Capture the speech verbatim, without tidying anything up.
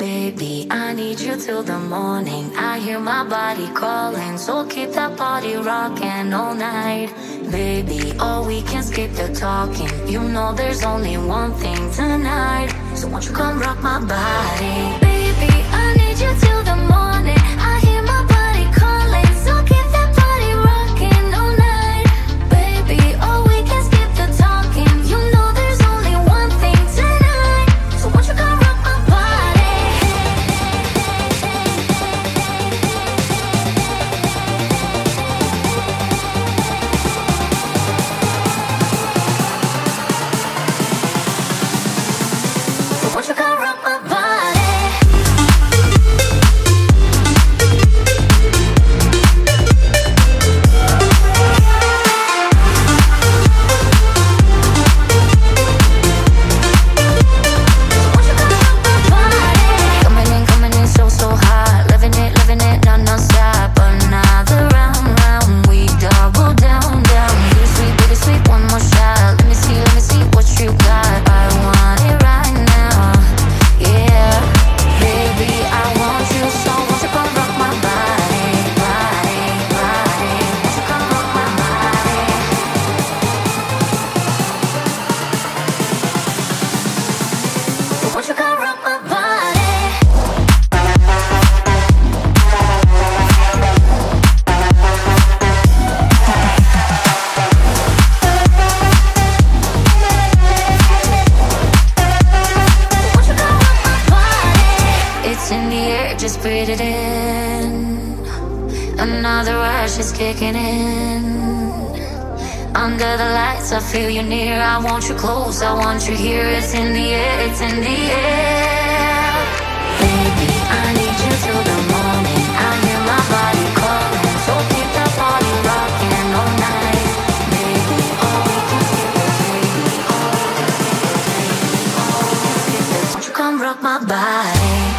Baby, I need you till the morning. I hear my body calling, so keep that body rocking all night. Baby, oh, we can skip the talking. You know there's only one thing tonight, so won't you come rock my body? Baby, I need you till the morning. I hear my body calling, so keep that body rocking all night. Baby, oh, we can skip the talking. You know there's only one thing tonight, so won't you come rock my body? So won't you come rock my body? Won't you come rock my body? It's in the air, just breathe it in. Another rush is kicking in. Under the lights, I feel you near. I want you close, I want you here. It's in the air, it's in the air. Baby, I need you till the morning. I hear my body calling, so keep that body rocking all night. Baby, all we can skip is baby, all we can skip is baby, all we can skip is. Won't you come rock my body?